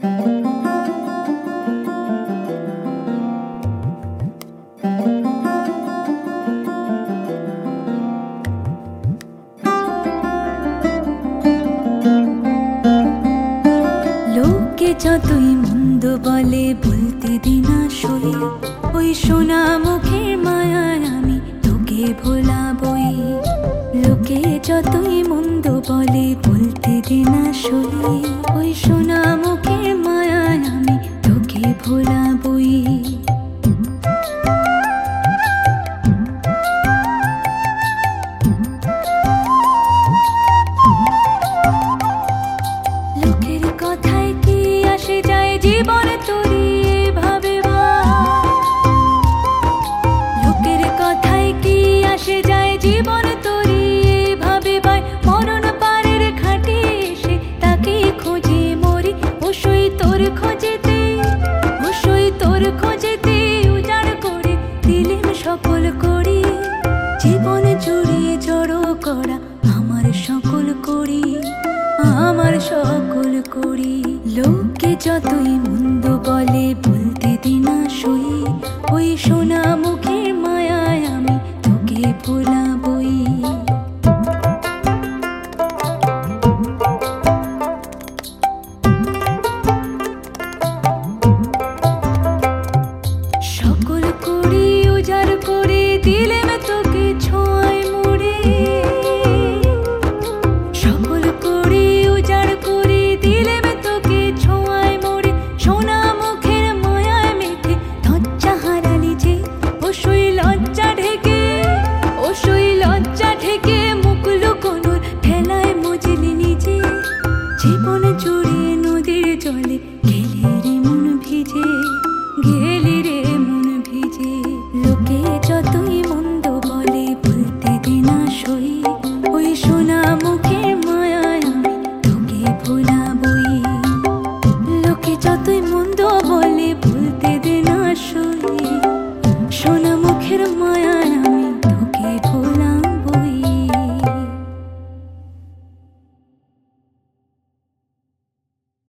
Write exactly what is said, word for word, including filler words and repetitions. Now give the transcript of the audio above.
লোকে যতই মন্দ বলে বলতে দিনা সই, ওই সোনা মুখের মায়ায় আমি তোকে ভোলাবই। লোকে যতই মন্দ বলে বলতে দিনা সই, ওই সোনা মুখের মায়ায় আমি তোকে ভোলাবই। লোকের কথায় কি আসে যায় জীবন তোরি ভাবে বা, লোকের কথায় কি আসে যায় জীবন তোরি ভাবে ভাই। মরণ পারের ঘাটে এসে তাকে খোঁজে মরি, অবশ্যই তোর খোঁজেতে, অবশ্যই তোর খোঁজেতে উজাড় করে দিলেন সকল করি। জীবন জুড়িয়ে জড়ো করা আমার সকল করি, আমার সকল করি। লোকে যতই মন্দ বলে বলতে দিনা সই, ওই সোনা